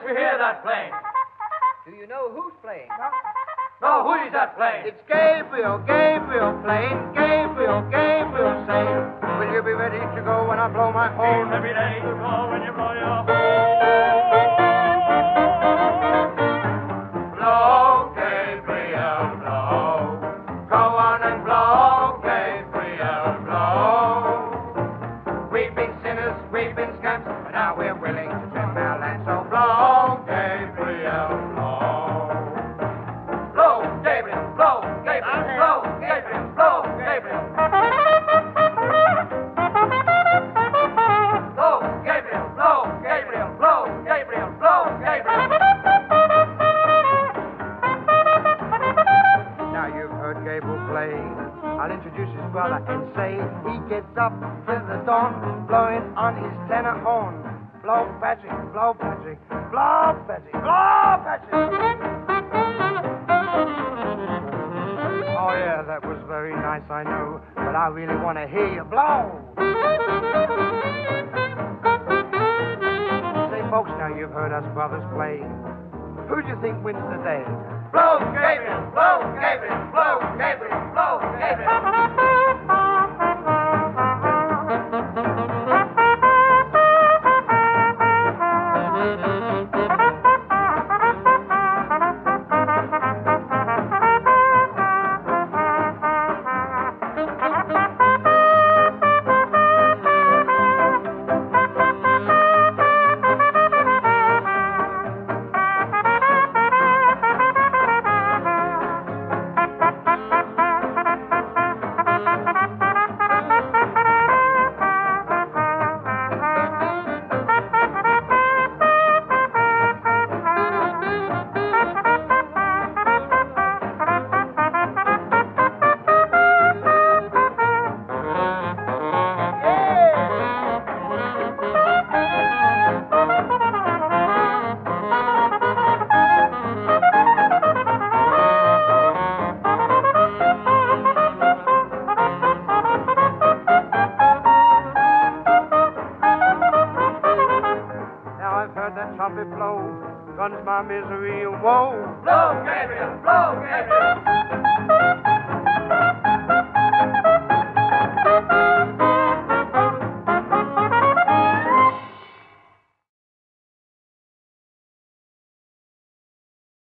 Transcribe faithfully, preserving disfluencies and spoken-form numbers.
we hear that playing. Do you know who's playing? No, who is that playing? It's Gabriel, Gabriel playing. Gabriel, Gabriel saying, will you be ready to go when I blow my horn? Every day you go when you blow your horn. Blow, Gabriel, blow. Go on and blow, Gabriel, blow. We've been sinners, we've been scamps, but now we're willing to trim our land. So blow, Gabriel, blow. Blow, Gabriel, blow, Gabriel, blow, Gabriel, blow, Gabriel. Blow, Gabriel, blow, Gabriel, blow, Gabriel, blow, Gabriel. Now you've heard Gabriel play. I'll introduce his brother and say he gets up till the dawn, blowing on his tenor horn. Blow, Patrick, blow, Patrick, blow, Patrick, blow, Patrick. Oh yeah, that was very nice, I know, but I really want to hear you blow. Say, folks, now you've heard us brothers play. Who do you think wins the day? Blow, Gabriel, blow, Gabriel, blow, Gabriel, blow, Gabriel. Trumpet blow, guns my misery and woe. Blow, Gabriel, blow, Gabriel.